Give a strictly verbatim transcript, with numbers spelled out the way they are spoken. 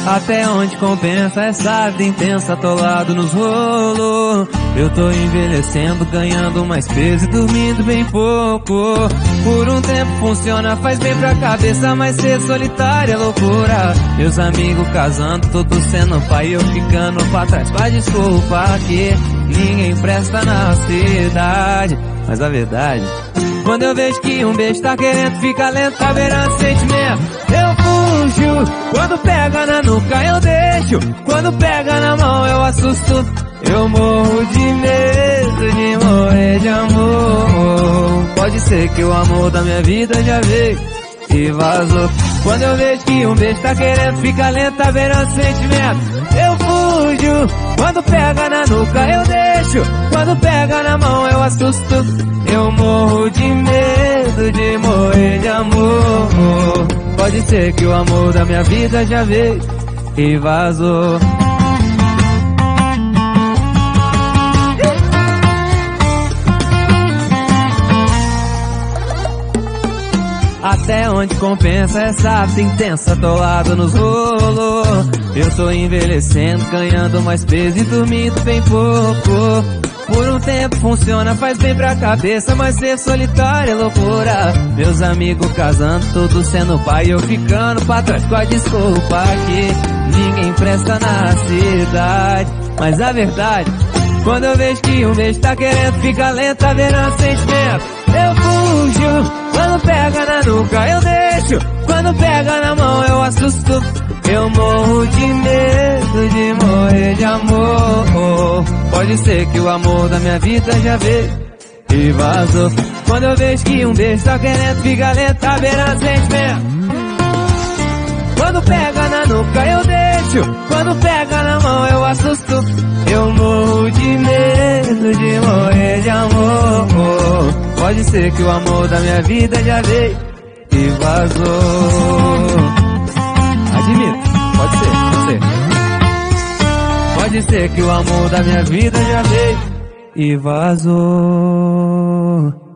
Até onde compensa essa vida intensa, atolado nos rolos. Eu tô envelhecendo, ganhando mais peso e dormindo bem pouco. Por um tempo funciona, faz bem pra cabeça, mas ser solitário é loucura. Meus amigos casando, todos sendo pai, eu ficando pra trás. Faz desculpa que ninguém presta na cidade, mas a verdade, quando eu vejo que um beijo tá querendo ficar lento, tá beirando sentimento, eu fujo. Quando pega na nuca eu deixo, quando pega na mão eu assusto. Eu morro de medo de morrer de amor. Pode ser que o amor da minha vida já veio e vazou. Quando eu vejo que um beijo tá querendo ficar lento, tá beirando sentimento, eu fujo. Quando pega na nuca eu deixo, quando pega na mão eu assusto. Eu morro de medo de morrer de amor. Pode ser que o amor da minha vida já veio e vazou. Até onde compensa essa vida intensa, atolado nos rolos. Eu tô envelhecendo, ganhando mais peso e dormindo bem pouco. Por um tempo funciona, faz bem pra cabeça, mas ser solitário é loucura. Meus amigos casando, todos sendo pai, eu ficando pra trás com a desculpa que ninguém presta na cidade, mas a verdade, quando eu vejo que um beijo tá querendo ficar lento, tá virando sentimento, eu fujo. Quando pega na nuca eu deixo, quando pega na mão eu assusto. Eu morro de medo de morrer de amor. Pode ser que o amor da minha vida já veio e vazou. Quando eu vejo que um beijo tá querendo ficar lento, tá beirando sentimento, quando pega na nuca eu deixo, quando pega na mão eu assusto. Eu morro de medo de morrer de amor. Pode ser que o amor da minha vida já veio e vazou. Admito, pode ser, pode ser. Pode ser que o amor da minha vida já veio e vazou.